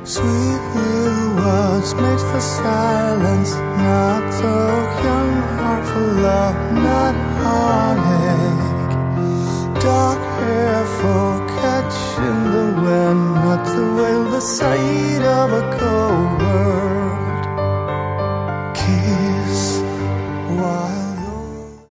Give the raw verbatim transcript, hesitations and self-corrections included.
Sweet little words made for silence, not talk, young heart for love, not heartache. Dark hair for catching the wind, not to wail the sight of a cold